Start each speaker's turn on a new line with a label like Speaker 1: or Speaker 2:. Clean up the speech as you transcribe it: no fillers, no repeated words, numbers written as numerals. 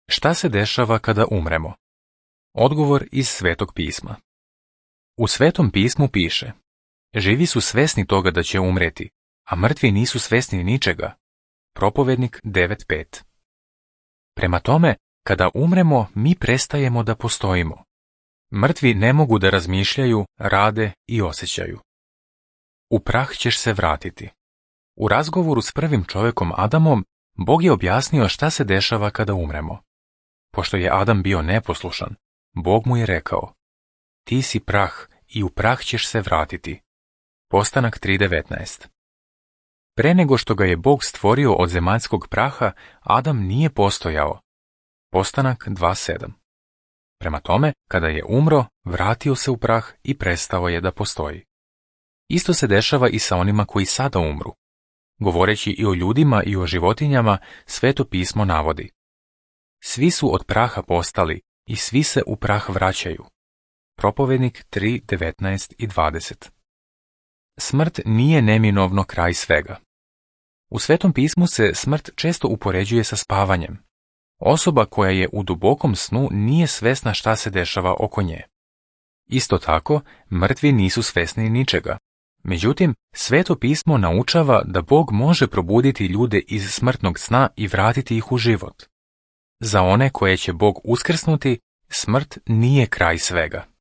Speaker 1: Šta se dešava kada umremo? Odgovor iz Svetog pisma. U Svetom pismu piše: živi su svesni toga da će umreti, a mrtvi nisu svesni ničega. Propovednik 9.5. Prema tome, kada umremo, mi prestajemo da postojimo. Mrtvi ne mogu da razmišljaju, rade i osjećaju. U prah ćeš se vratiti. U razgovoru s prvim čovekom Adamom, Bog je objasnio šta se dešava kada umremo. Pošto je Adam bio neposlušan, Bog mu je rekao: ti si prah i u prah ćeš se vratiti. Postanak 3.19. Pre nego što ga je Bog stvorio od zemaljskog praha, Adam nije postojao. Postanak 2.7. Prema tome, kada je umro, vratio se u prah i prestao je da postoji. Isto se dešava i sa onima koji sada umru. Govoreći i o ljudima i o životinjama, Sveto pismo navodi: svi su od praha postali i svi se u prah vraćaju. Propovednik 3.19 i 20. Smrt nije neminovno kraj svega. U Svetom pismu se smrt često upoređuje sa spavanjem. Osoba koja je u dubokom snu nije svesna šta se dešava oko nje. Isto tako, mrtvi nisu svesni ničega. Međutim, Sveto pismo naučava da Bog može probuditi ljude iz smrtnog sna i vratiti ih u život. Za one koje će Bog uskrsnuti, smrt nije kraj svega.